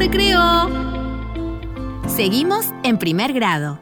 recreo. Seguimos en primer grado.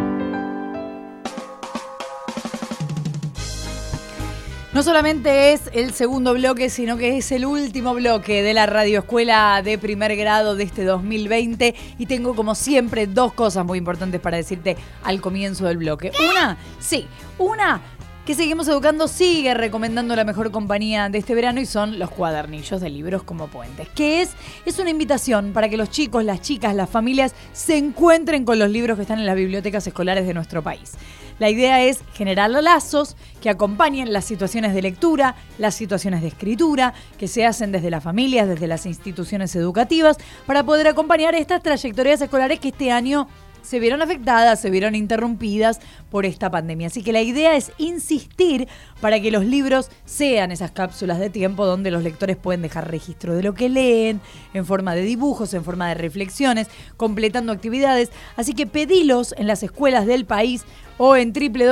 No solamente es el segundo bloque, sino que es el último bloque de la radioescuela de primer grado de este 2020. Y tengo, como siempre, dos cosas muy importantes para decirte al comienzo del bloque. Una, que Seguimos Educando sigue recomendando la mejor compañía de este verano y son los cuadernillos de libros como puentes. Que es una invitación para que los chicos, las chicas, las familias se encuentren con los libros que están en las bibliotecas escolares de nuestro país. La idea es generar lazos que acompañen las situaciones de lectura, las situaciones de escritura, que se hacen desde las familias, desde las instituciones educativas, para poder acompañar estas trayectorias escolares que este año se vieron afectadas, se vieron interrumpidas por esta pandemia. Así que la idea es insistir para que los libros sean esas cápsulas de tiempo donde los lectores pueden dejar registro de lo que leen, en forma de dibujos, en forma de reflexiones, completando actividades. Así que pedilos en las escuelas del país o en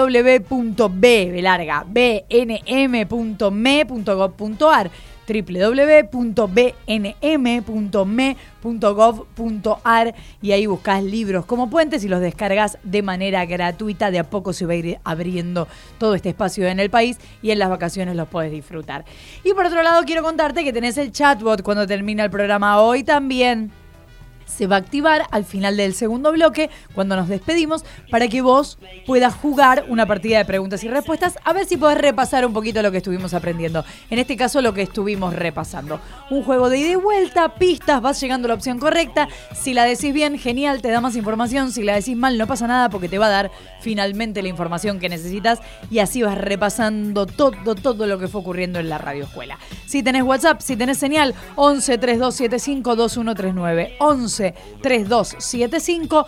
www.bnm.me.gov.ar www.bnm.me.gov.ar y ahí buscás libros como puentes y los descargas de manera gratuita. De a poco se va a ir abriendo todo este espacio en el país y en las vacaciones los podés disfrutar. Y por otro lado quiero contarte que tenés el chatbot cuando termina el programa hoy también. Se va a activar al final del segundo bloque, cuando nos despedimos, para que vos puedas jugar una partida de preguntas y respuestas, a ver si podés repasar un poquito lo que estuvimos aprendiendo. En este caso, lo que estuvimos repasando. Un juego de ida y vuelta, pistas, vas llegando a la opción correcta. Si la decís bien, genial, te da más información. Si la decís mal, no pasa nada porque te va a dar finalmente la información que necesitas y así vas repasando todo lo que fue ocurriendo en la radioescuela. Si tenés WhatsApp, si tenés señal, 11 3275 2139. 11 3275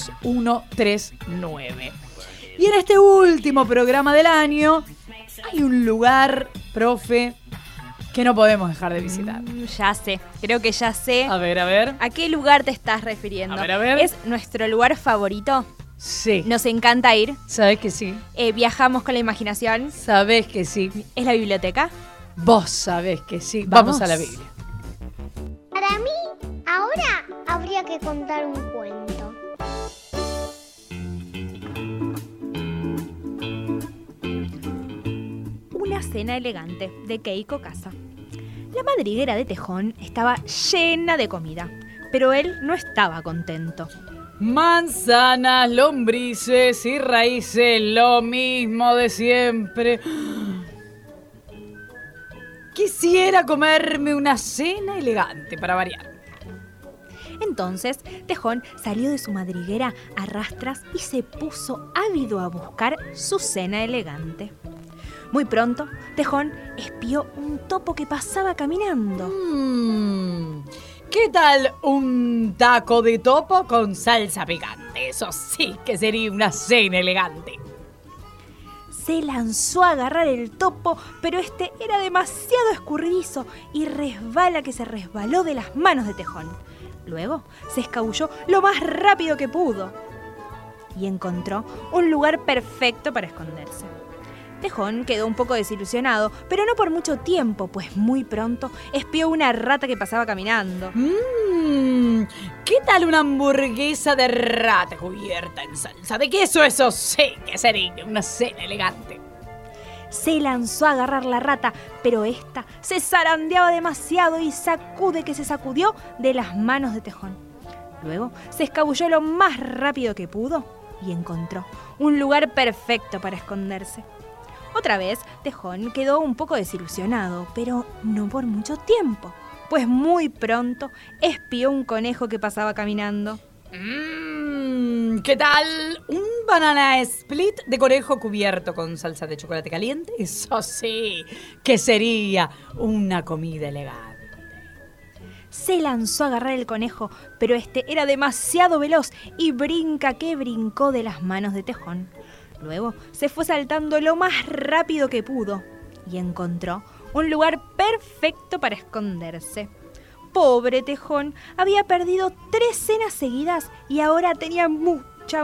2139. Y en este último programa del año hay un lugar, profe, que no podemos dejar de visitar. Ya sé, creo que ya sé. A ver. ¿A qué lugar te estás refiriendo? A ver. ¿Es nuestro lugar favorito? Sí. Nos encanta ir. ¿Sabés que sí? Viajamos con la imaginación. ¿Sabés que sí? ¿Es la biblioteca? Vos sabés que sí. Vamos a la Biblia. Para mí, ahora habría que contar un cuento. Una cena elegante de Keiko Casa. La madriguera de Tejón estaba llena de comida, pero él no estaba contento. Manzanas, lombrices y raíces, lo mismo de siempre. Quisiera comerme una cena elegante para variar. Entonces, Tejón salió de su madriguera a rastras y se puso ávido a buscar su cena elegante. Muy pronto, Tejón espió un topo que pasaba caminando. ¿Qué tal un taco de topo con salsa picante? Eso sí que sería una cena elegante. Se lanzó a agarrar el topo, pero este era demasiado escurridizo y se resbaló de las manos de Tejón. Luego se escabulló lo más rápido que pudo y encontró un lugar perfecto para esconderse. Tejón quedó un poco desilusionado, pero no por mucho tiempo, pues muy pronto espió una rata que pasaba caminando. ¿Qué tal una hamburguesa de rata cubierta en salsa de queso? Eso sí que sería una cena elegante. Se lanzó a agarrar la rata, pero esta se zarandeaba demasiado y se sacudió de las manos de Tejón. Luego se escabulló lo más rápido que pudo y encontró un lugar perfecto para esconderse. Otra vez, Tejón quedó un poco desilusionado, pero no por mucho tiempo, pues muy pronto espió un conejo que pasaba caminando. ¿Qué tal un banana split de conejo cubierto con salsa de chocolate caliente? Eso sí, que sería una comida elegante. Se lanzó a agarrar el conejo, pero este era demasiado veloz y brincó de las manos de Tejón. Luego se fue saltando lo más rápido que pudo y encontró un lugar perfecto para esconderse. Pobre Tejón, había perdido 3 cenas seguidas y ahora tenía mucha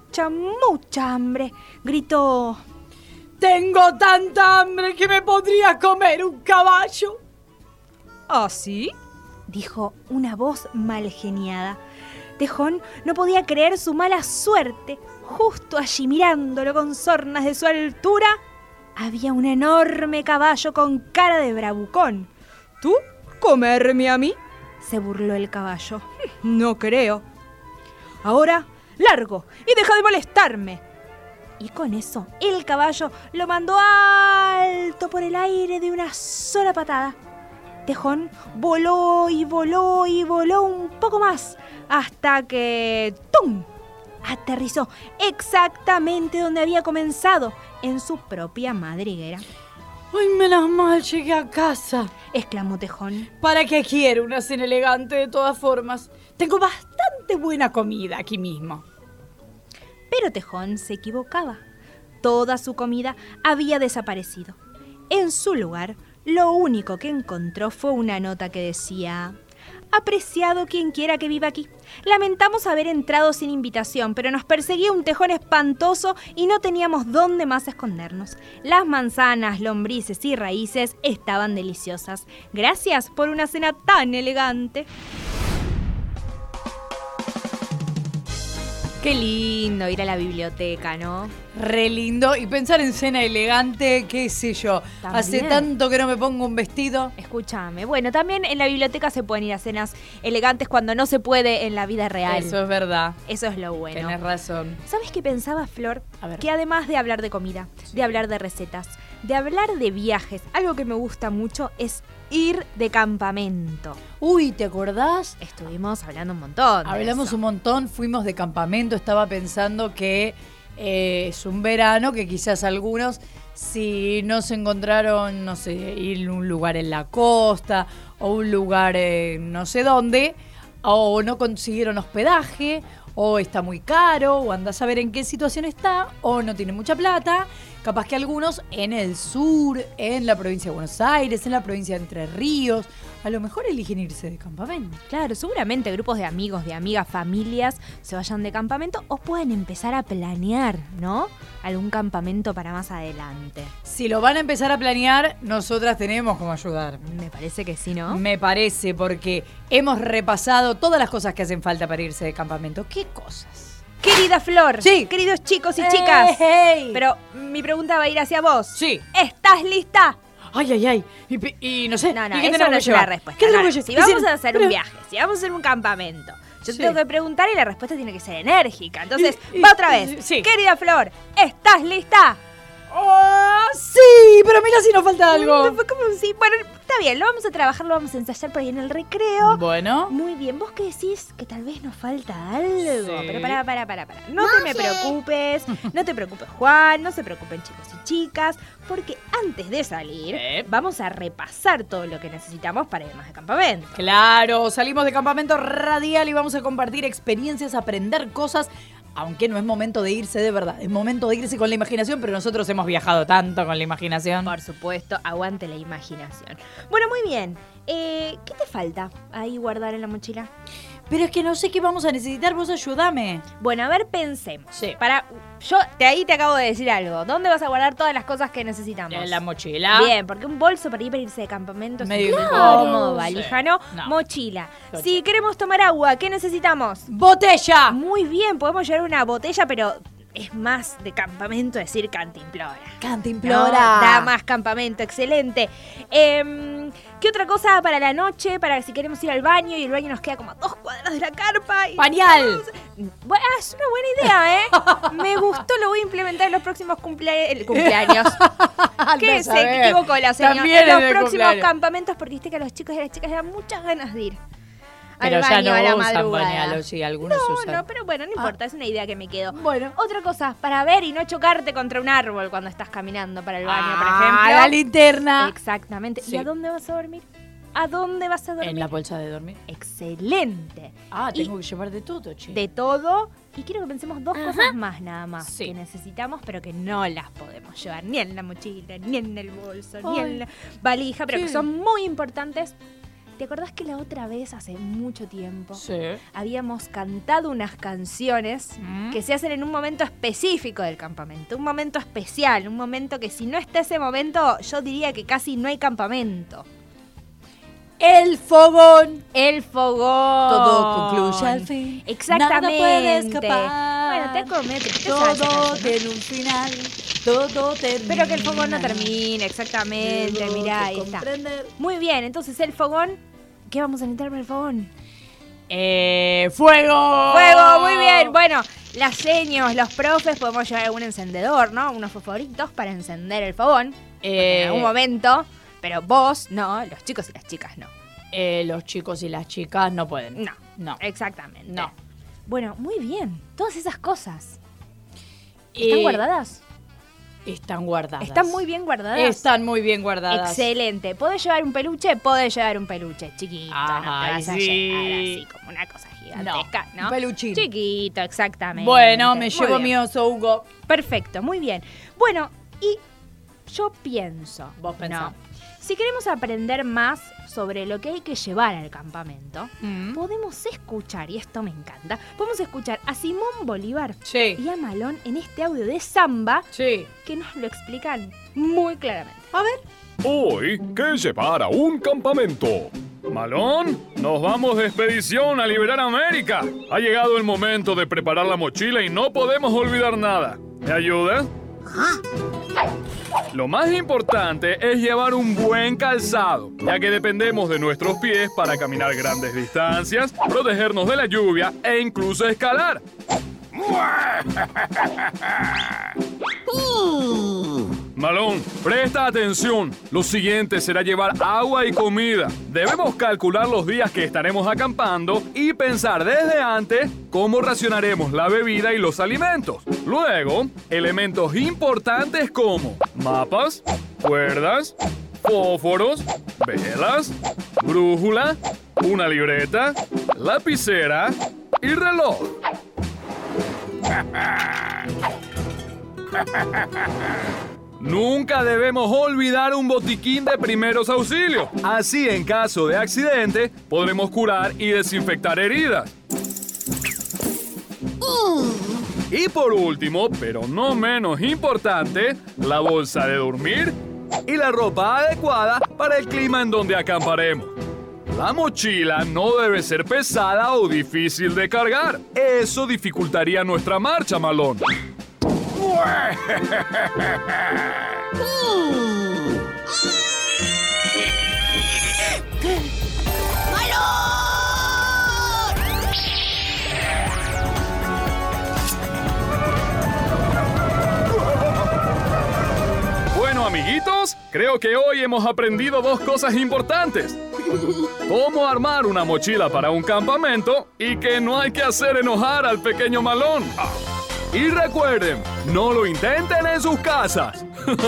hambre. Gritó: ¡Tengo tanta hambre que me podría comer un caballo! ¿Ah, sí? dijo una voz mal geniada. Tejón no podía creer su mala suerte. Justo allí, mirándolo con sornas de su altura, había un enorme caballo con cara de bravucón. ¿Tú comerme a mí?, se burló el caballo. No creo. Ahora, largo y deja de molestarme. Y con eso, el caballo lo mandó alto por el aire de una sola patada. Tejón voló y voló y voló un poco más, hasta que ¡tum!, aterrizó exactamente donde había comenzado, en su propia madriguera. ¡Ay, menos mal llegué a casa! Exclamó Tejón. ¿Para qué quiero una cena elegante de todas formas? Tengo bastante buena comida aquí mismo. Pero Tejón se equivocaba. Toda su comida había desaparecido. En su lugar, lo único que encontró fue una nota que decía: apreciado quien quiera que viva aquí. Lamentamos haber entrado sin invitación, pero nos perseguía un tejón espantoso y no teníamos dónde más escondernos. Las manzanas, lombrices y raíces estaban deliciosas. Gracias por una cena tan elegante. Qué lindo ir a la biblioteca, ¿no? Re lindo. Y pensar en cena elegante, qué sé yo. También. Hace tanto que no me pongo un vestido. Escúchame. Bueno, también en la biblioteca se pueden ir a cenas elegantes cuando no se puede en la vida real. Eso es verdad. Eso es lo bueno. Tenés razón. ¿Sabes qué pensaba, Flor? A ver. Que además de hablar de comida, de hablar de recetas, de hablar de viajes, algo que me gusta mucho es ir de campamento. Uy, ¿te acordás? Estuvimos hablando un montón de Hablamos eso. un montón, fuimos de campamento. Estaba pensando que es un verano que quizás algunos, si no se encontraron, no sé, ir a un lugar en la costa o un lugar no sé dónde, o no consiguieron hospedaje, o está muy caro, o andás a ver en qué situación está, o no tiene mucha plata. Capaz que algunos en el sur, en la provincia de Buenos Aires, en la provincia de Entre Ríos, a lo mejor eligen irse de campamento. Claro, seguramente grupos de amigos, de amigas, familias se vayan de campamento o pueden empezar a planear, ¿no? Algún campamento para más adelante. Si lo van a empezar a planear, nosotras tenemos como ayudar. Me parece que sí, ¿no? Me parece, porque hemos repasado todas las cosas que hacen falta para irse de campamento. ¿Qué cosas? Querida Flor, Sí. queridos chicos y chicas, ¡Hey! pero mi pregunta va a ir hacia vos. Sí. ¿Estás lista? Ay, ay, ay. Y no sé. No, ¿y qué eso tenemos no que es llevar? la respuesta. ¿Qué tenemos No, que llevar? si vamos a hacer Pero- un viaje, si vamos a hacer un campamento, yo Sí. tengo que preguntar y la respuesta tiene que ser enérgica. Entonces, Y- va otra vez. sí. Querida Flor, ¿estás lista? ¡Oh, sí! Pero mira si nos falta algo. Fue como un sí. Bueno, está bien, lo vamos a trabajar, lo vamos a ensayar por ahí en el recreo. Bueno. Muy bien, ¿vos qué decís? Que tal vez nos falta algo. Sí. Pero pará. No te me preocupes, no te preocupes, Juan, no se preocupen chicos y chicas, porque antes de salir vamos a repasar todo lo que necesitamos para irnos de campamento. Claro, salimos de campamento radial y vamos a compartir experiencias, aprender cosas. Aunque no es momento de irse de verdad, es momento de irse con la imaginación, pero nosotros hemos viajado tanto con la imaginación. Por supuesto, aguante la imaginación. Bueno, muy bien. ¿Qué te falta ahí guardar en la mochila? Pero es que no sé qué vamos a necesitar, vos ayúdame. Bueno, a ver, pensemos. Sí. Ahí te acabo de decir algo. ¿Dónde vas a guardar todas las cosas que necesitamos? En la mochila. Bien, porque un bolso para irse de campamento es Medio incómodo, incómodo, valija, sí. ¿no? No. Mochila. Mochila. Si queremos tomar agua, ¿qué necesitamos? ¡Botella! Muy bien, podemos llevar una botella, pero es más de campamento decir cantimplora. Cantimplora. No, da más campamento, excelente. ¿Qué otra cosa para la noche? Para si queremos ir al baño y el baño nos queda como a 2 cuadras de la carpa. Pañal. Bueno, es una buena idea, ¿eh? Me gustó, lo voy a implementar en los próximos cumpleaños. ¿Qué Andá a se saber. equivocó la señora? También En es los de próximos cumpleaños. campamentos, porque viste que a los chicos y a las chicas le dan muchas ganas de ir Pero al ya baño a la no usan madrugada. pañal, o sí, algunos usan. No, pero bueno, no importa, es una idea que me quedo. Bueno. Otra cosa, para ver y no chocarte contra un árbol cuando estás caminando para el baño, por Ah, ejemplo. la linterna. Exactamente. Sí. ¿Y a dónde vas a dormir? ¿A dónde vas a dormir? En la bolsa de dormir. Excelente. Ah, Y tengo que llevar de todo, che. de todo. Y quiero que pensemos dos cosas más nada más Sí. que necesitamos, pero que no las podemos llevar ni en la mochila, ni en el bolso, ni Ay. en la valija, pero ¿Qué? que son muy importantes. ¿Te acordás que la otra vez, hace mucho tiempo, Sí. habíamos cantado unas canciones Mm. que se hacen en un momento específico del campamento? Un momento especial, un momento que si no está ese momento, yo diría que casi no hay campamento. El fogón. El fogón. Todo concluye al fin. Exactamente. Nada puede escapar. Bueno, te comete. Todo tiene un final. Todo termina. Pero que el fogón no termine, exactamente. Debo Mirá, de ahí está. comprender. Muy bien, entonces el fogón. ¿Qué vamos a necesitar para el fogón? ¡Fuego! ¡Fuego! Muy bien. Bueno, las seños, los profes, podemos llevar algún encendedor, ¿no? Unos fosforitos para encender el fogón. En algún momento. Pero vos, no. Los chicos y las chicas, no. Los chicos y las chicas no pueden. No. Exactamente. No. Bueno, muy bien. Todas esas cosas. ¿Están guardadas? Están guardadas. ¿Están muy bien guardadas? Están muy bien guardadas. Excelente. ¿Podés llevar un peluche? Podés llevar un peluche chiquito. No te Ay, vas a sí. llevar así como una cosa gigantesca, ¿no? Un peluchín. Chiquito, exactamente. Bueno, me Muy llevo bien. mi oso Hugo. Perfecto, muy bien. Bueno, y yo pienso... Vos pensá. ¿no? Si queremos aprender más sobre lo que hay que llevar al campamento, podemos escuchar, y esto me encanta, podemos escuchar a Simón Bolívar Sí. y a Malón en este audio de Samba Sí. que nos lo explican muy claramente. A ver. Hoy, ¿qué llevar a un campamento? Malón, nos vamos de expedición a liberar América. Ha llegado el momento de preparar la mochila y no podemos olvidar nada. ¿Me ayudas? Lo más importante es llevar un buen calzado, ya que dependemos de nuestros pies para caminar grandes distancias, protegernos de la lluvia e incluso escalar. Malón, presta atención. Lo siguiente será llevar agua y comida. Debemos calcular los días que estaremos acampando y pensar desde antes cómo racionaremos la bebida y los alimentos. Luego, elementos importantes como mapas, cuerdas, fósforos, velas, brújula, una libreta, lapicera y reloj. Nunca debemos olvidar un botiquín de primeros auxilios. Así, en caso de accidente, podremos curar y desinfectar heridas. Y por último, pero no menos importante, la bolsa de dormir y la ropa adecuada para el clima en donde acamparemos. La mochila no debe ser pesada o difícil de cargar. Eso dificultaría nuestra marcha, Malón. Bueno, amiguitos, creo que hoy hemos aprendido dos cosas importantes. Cómo armar una mochila para un campamento y que no hay que hacer enojar al pequeño Malón. Y recuerden, no lo intenten en sus casas.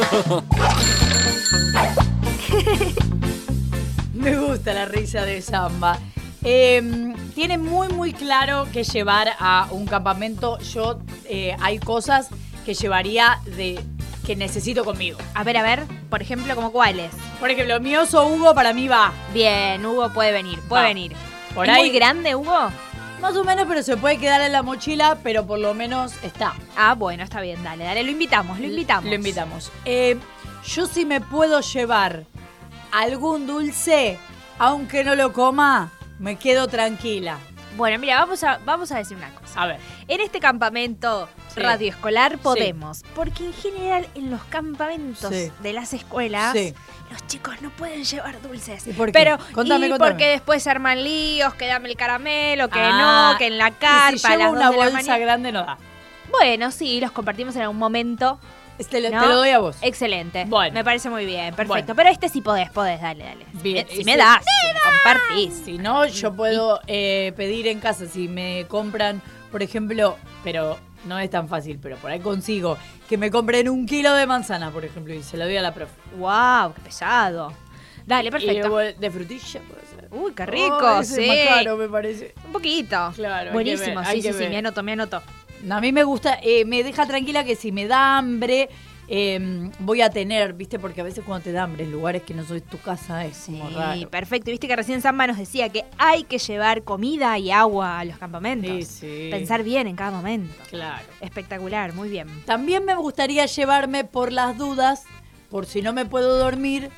Me gusta la risa de Samba. Tiene muy claro que llevar a un campamento. Yo hay cosas que llevaría que necesito conmigo. A ver, por ejemplo, ¿como cuáles? Por ejemplo, mi oso Hugo para mí va. Bien, Hugo puede venir, Va. Por ¿Es ahí, muy grande, Hugo? más o menos, pero se puede quedar en la mochila, pero por lo menos está. Ah, bueno, está bien, dale, lo invitamos. Lo invitamos. Yo sí me puedo llevar algún dulce, aunque no lo coma, me quedo tranquila. Bueno, mira, vamos a decir una cosa. A ver. En este campamento Sí. radioescolar podemos, porque en general en los campamentos Sí. de las escuelas Sí. los chicos no pueden llevar dulces. ¿Y por qué? Pero Contame. porque después se arman líos, que dame el caramelo, que Ah, no, que en la carpa, y si a llevo las una 2 de la bolsa mañana. grande no da. Bueno, sí, los compartimos en algún momento. Te lo ¿no? doy a vos. Excelente. Bueno. Me parece muy bien, perfecto. Bueno. Pero este sí podés, dale. Bien, Si ese- me das, si me compartís. Si no, yo puedo pedir en casa. Si me compran, por ejemplo, pero no es tan fácil, pero por ahí consigo que me compren 1 kilo de manzana, por ejemplo, y se lo doy a la profe. Wow, qué pesado. Dale, perfecto. Y de frutilla puede ser. Uy, qué rico, Oh, ese sí. es más caro, me parece. Un poquito. Claro, hay Buenísimo, que ver, hay sí, que sí, ver. me anoto. A mí me gusta, me deja tranquila que si me da hambre, voy a tener, ¿viste? Porque a veces cuando te da hambre en lugares que no soy tu casa es como Sí, raro. perfecto. Viste que recién Samba nos decía que hay que llevar comida y agua a los campamentos. Sí, sí. Pensar bien en cada momento. Claro. Espectacular, muy bien. También me gustaría llevarme por las dudas, por si no me puedo dormir,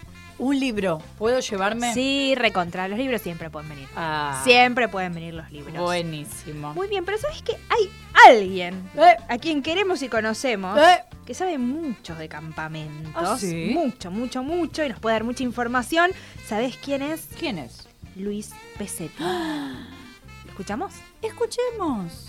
Un libro, ¿puedo llevarme? Sí, recontra. Los libros siempre pueden venir. Ah, Siempre pueden venir los libros. buenísimo. Muy bien, pero ¿sabes qué? Hay alguien a quien queremos y conocemos que sabe mucho de campamentos. ¿Ah, sí? Mucho, mucho, mucho. Y nos puede dar mucha información. ¿Sabés quién es? ¿Quién es? Luis Pesetti. ¿Escuchamos? Escuchemos.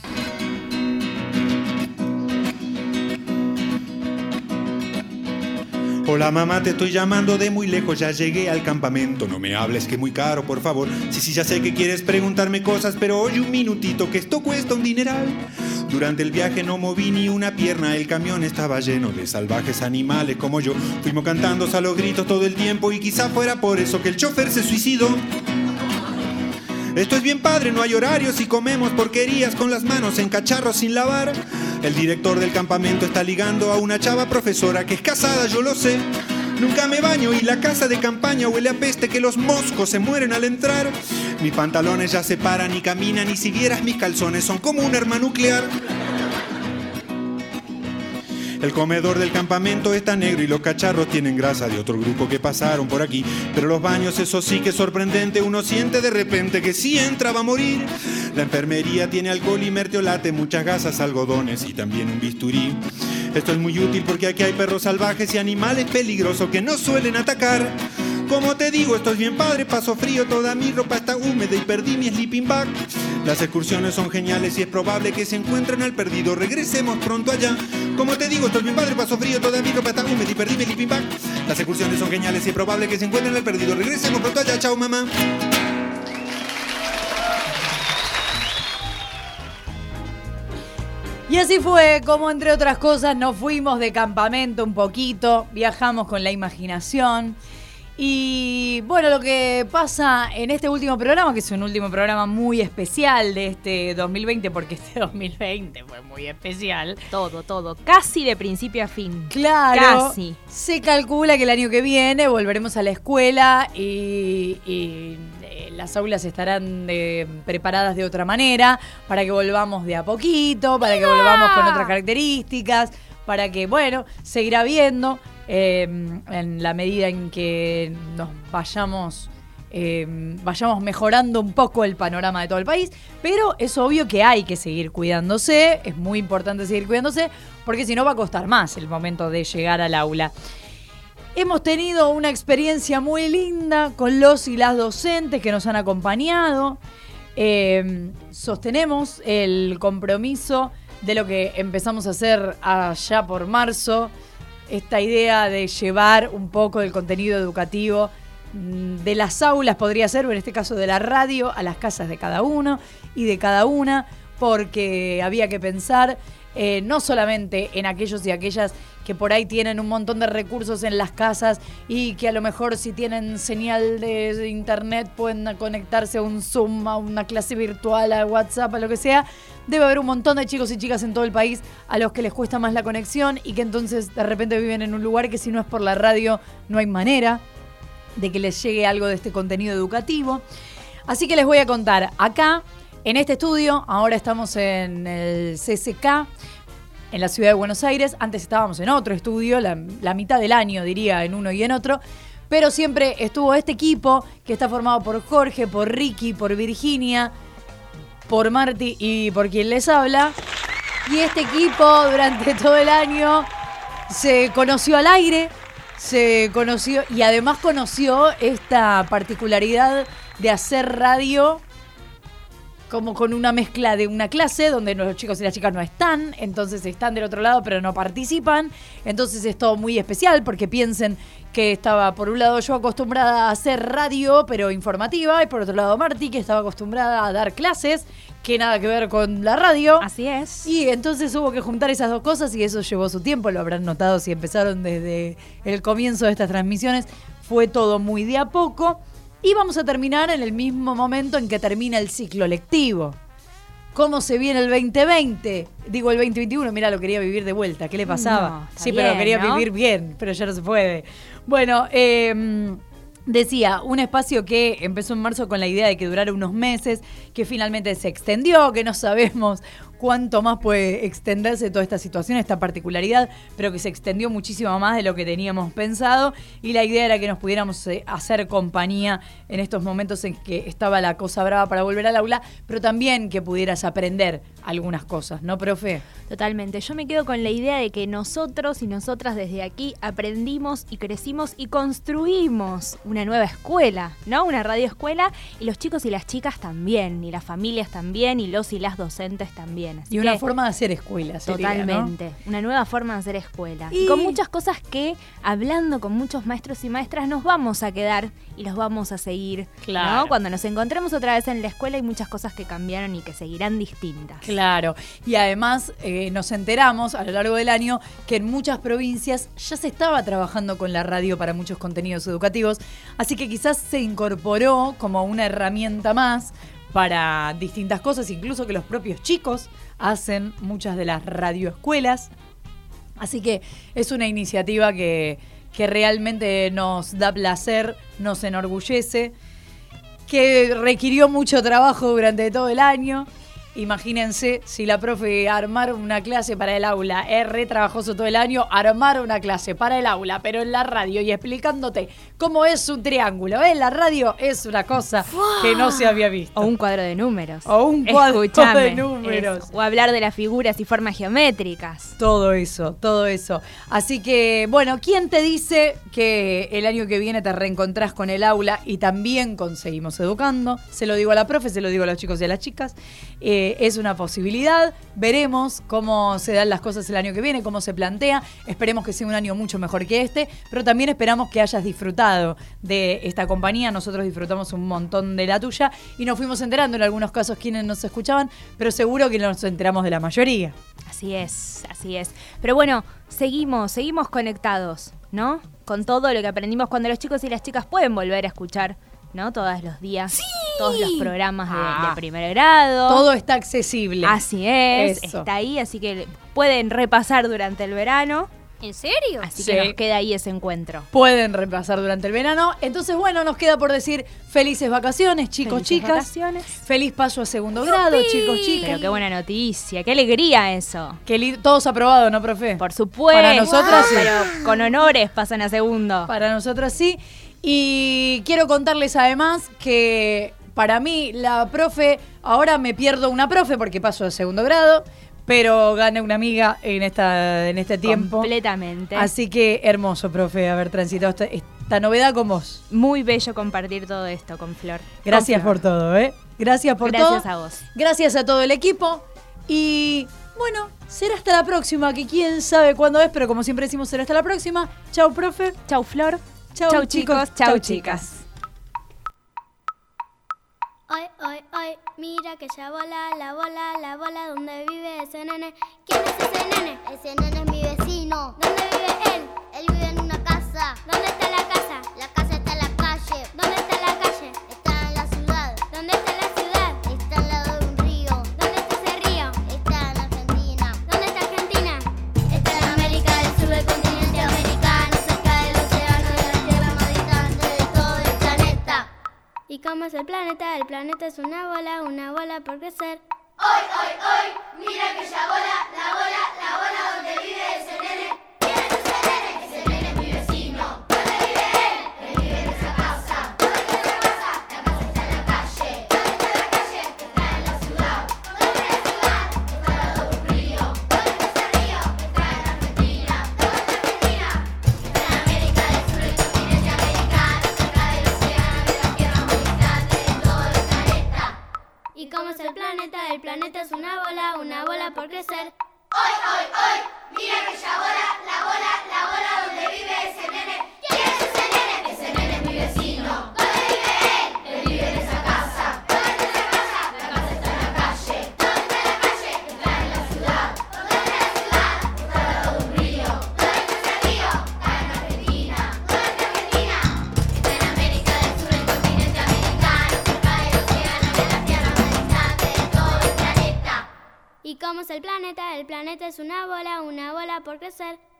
Hola mamá, te estoy llamando de muy lejos, ya llegué al campamento. No me hables que es muy caro, por favor. Sí, ya sé que quieres preguntarme cosas, pero oye un minutito que esto cuesta un dineral. Durante el viaje no moví ni una pierna, el camión estaba lleno de salvajes animales como yo. Fuimos cantando a los gritos todo el tiempo y quizá fuera por eso que el chofer se suicidó. Esto es bien padre, no hay horarios y comemos porquerías con las manos en cacharros sin lavar. El director del campamento está ligando a una chava profesora que es casada, yo lo sé. Nunca me baño y la casa de campaña huele a peste que los moscos se mueren al entrar. Mis pantalones ya se paran y caminan y si vieras mis calzones son como un arma nuclear. El comedor del campamento está negro y los cacharros tienen grasa de otro grupo que pasaron por aquí. Pero los baños, eso sí que es sorprendente, uno siente de repente que si entra va a morir. La enfermería tiene alcohol y mertiolate, muchas gasas, algodones y también un bisturí. Esto es muy útil porque aquí hay perros salvajes y animales peligrosos que no suelen atacar. Como te digo, esto es bien padre, paso frío, toda mi ropa está húmeda y perdí mi sleeping bag. Las excursiones son geniales y es probable que se encuentren al perdido, regresemos pronto allá. Como te digo, esto es bien padre, paso frío, toda mi ropa está húmeda y perdí mi sleeping bag. Las excursiones son geniales y es probable que se encuentren al perdido, regresemos pronto allá, chao mamá. Y así fue como, entre otras cosas, nos fuimos de campamento un poquito, viajamos con la imaginación. Y bueno, lo que pasa en este último programa, que es un último programa muy especial de este 2020, porque este 2020 fue muy especial. Todo. Casi de principio a fin. Claro. Casi. Se calcula que el año que viene volveremos a la escuela y las aulas estarán preparadas de otra manera, para que volvamos de a poquito, para que volvamos con otras características, para que, bueno, seguirá viendo en la medida en que nos vayamos mejorando un poco el panorama de todo el país, pero es obvio que hay que seguir cuidándose, es muy importante seguir cuidándose, porque si no va a costar más el momento de llegar al aula. Hemos tenido una experiencia muy linda con los y las docentes que nos han acompañado. Sostenemos el compromiso de lo que empezamos a hacer allá por marzo, esta idea de llevar un poco del contenido educativo de las aulas, podría ser, o en este caso de la radio, a las casas de cada uno y de cada una, porque había que pensar no solamente en aquellos y aquellas que por ahí tienen un montón de recursos en las casas y que a lo mejor si tienen señal de internet pueden conectarse a un Zoom, a una clase virtual, a WhatsApp, a lo que sea. Debe haber un montón de chicos y chicas en todo el país a los que les cuesta más la conexión y que entonces de repente viven en un lugar que si no es por la radio no hay manera de que les llegue algo de este contenido educativo. Así que les voy a contar acá, en este estudio. Ahora estamos en el CCK, en la ciudad de Buenos Aires. Antes estábamos en otro estudio, la mitad del año diría, en uno y en otro. Pero siempre estuvo este equipo que está formado por Jorge, por Ricky, por Virginia, por Marti y por quien les habla. Y este equipo durante todo el año se conoció al aire, se conoció y además conoció esta particularidad de hacer radio como con una mezcla de una clase donde los chicos y las chicas no están, entonces están del otro lado pero no participan. Entonces es todo muy especial porque piensen que estaba por un lado yo acostumbrada a hacer radio pero informativa y por otro lado Marti, que estaba acostumbrada a dar clases que nada que ver con la radio. Así es. Y entonces hubo que juntar esas dos cosas y eso llevó su tiempo, lo habrán notado si empezaron desde el comienzo de estas transmisiones. Fue todo muy de a poco. Y vamos a terminar en el mismo momento en que termina el ciclo lectivo. ¿Cómo se viene el 2020? Digo, el 2021, mira, lo quería vivir de vuelta. ¿Qué le pasaba? No, sí, bien, pero lo quería ¿no? vivir bien, pero ya no se puede. Bueno, decía, un espacio que empezó en marzo con la idea de que durara unos meses, que finalmente se extendió, que no sabemos cuánto más puede extenderse toda esta situación, esta particularidad, pero que se extendió muchísimo más de lo que teníamos pensado, y la idea era que nos pudiéramos hacer compañía en estos momentos en que estaba la cosa brava para volver al aula, pero también que pudieras aprender algunas cosas, ¿no, profe? Totalmente. Yo me quedo con la idea de que nosotros y nosotras desde aquí aprendimos y crecimos y construimos una nueva escuela, ¿no? Una radioescuela, y los chicos y las chicas también, y las familias también, y los y las docentes también. Así y una forma de hacer escuela, sería, totalmente, ¿no? Una nueva forma de hacer escuela. Y con muchas cosas que, hablando con muchos maestros y maestras, nos vamos a quedar y los vamos a seguir, claro, ¿no? Cuando nos encontremos otra vez en la escuela hay muchas cosas que cambiaron y que seguirán distintas. Claro, y además nos enteramos a lo largo del año que en muchas provincias ya se estaba trabajando con la radio para muchos contenidos educativos, así que quizás se incorporó como una herramienta más para distintas cosas, incluso que los propios chicos hacen muchas de las radioescuelas, así que es una iniciativa que realmente nos da placer, nos enorgullece, que requirió mucho trabajo durante todo el año. Imagínense si la profe armar una clase para el aula, es re trabajoso todo el año, armar una clase para el aula, pero en la radio y explicándote cómo es un triángulo. La radio es una cosa que no se había visto. O un cuadro de números. O un cuadro de números. O hablar de las figuras y formas geométricas. Todo eso, todo eso. Así que, bueno, ¿quién te dice que el año que viene te reencontrás con el aula y también con Seguimos Educando? Se lo digo a la profe, se lo digo a los chicos y a las chicas. Es una posibilidad, veremos cómo se dan las cosas el año que viene, cómo se plantea, esperemos que sea un año mucho mejor que este, pero también esperamos que hayas disfrutado de esta compañía. Nosotros disfrutamos un montón de la tuya y nos fuimos enterando en algunos casos quienes nos escuchaban, pero seguro que nos enteramos de la mayoría. Así es, así es. Pero bueno, seguimos conectados, ¿no? Con todo lo que aprendimos cuando los chicos y las chicas pueden volver a escuchar, ¿no? Todos los días, ¡sí!, todos los programas de primer grado. Todo está accesible. Así es, eso. Está ahí, así que pueden repasar durante el verano. ¿En serio? Así Sí. que nos queda ahí ese encuentro. Pueden repasar durante el verano. Entonces, bueno, nos queda por decir felices vacaciones, chicos, Felices chicas. vacaciones. Feliz paso a segundo grado, chicos, chicas. Pero qué buena noticia, qué alegría eso. Todos aprobados, ¿no, profe? Por supuesto. Para nosotras sí. Pero con honores pasan a segundo. Para nosotros sí. Y quiero contarles además que para mí la profe, ahora me pierdo una profe porque paso a segundo grado, pero gané una amiga en este tiempo. Completamente. Así que hermoso, profe, haber transitado esta novedad con vos. Muy bello compartir todo esto con Flor. Gracias por todo, ¿eh? Gracias por todo. Gracias a vos. Gracias a todo el equipo. Y bueno, será hasta la próxima, que quién sabe cuándo es, pero como siempre decimos, será hasta la próxima. Chau, profe. Chau, Flor. Chau, chicos. Chau, chicas. Hoy, hoy, hoy, mira que ya bola, la bola donde vive ese nene. ¿Quién es ese nene? Ese nene es mi vecino. ¿Dónde vive él? Él vive en una casa. ¿Dónde está la casa? La casa está en la calle. ¿Dónde está la calle? Está en la ciudad. ¿Dónde está la ciudad? Está al lado de un río. ¿Dónde está ese río? Está en Argentina. ¿Dónde está Argentina? Está en América del Sur, del continente americano, cerca del océano, de la tierra más distante de todo el planeta. ¿Y cómo es el planeta? El planeta es una bola por crecer. Hoy, hoy, hoy, mira que ya bola, la bola donde vive ese nene. ¿Quién es ese nene? Ese nene es mi vecino. ¿Dónde vive él? Él vive en esa casa. ¿Dónde está esa casa? La casa está en la calle. ¿Dónde está la calle? Está en la ciudad. ¿Dónde está la ciudad? Está al lado de un río. ¿Dónde está ese río? Está en Argentina. ¿Dónde está Argentina? Está en América del Sur, el continente americano, cerca del océano, de la tierra más distante de todo el planeta. ¿Y cómo es el planeta? El planeta es una bola por crecer. Hoy, hoy, hoy, mira que ya bola, la bola donde vive ese nene. ¿Quién es ese nene? Ese nene es mi vecino. ¿Dónde vive él? Él vive en esa casa. ¿Dónde está esa casa? La casa está en la calle. ¿Dónde está la calle? Está en la ciudad. ¿Dónde está la ciudad? Está al lado de un río. ¿Dónde está ese río? Está en Argentina. ¿Dónde está Argentina? Está en América del Sur, el continente americano, cerca del océano, de la tierra más distante de todo el planeta. ¿Y cómo es el planeta? El planeta es una bola por crecer.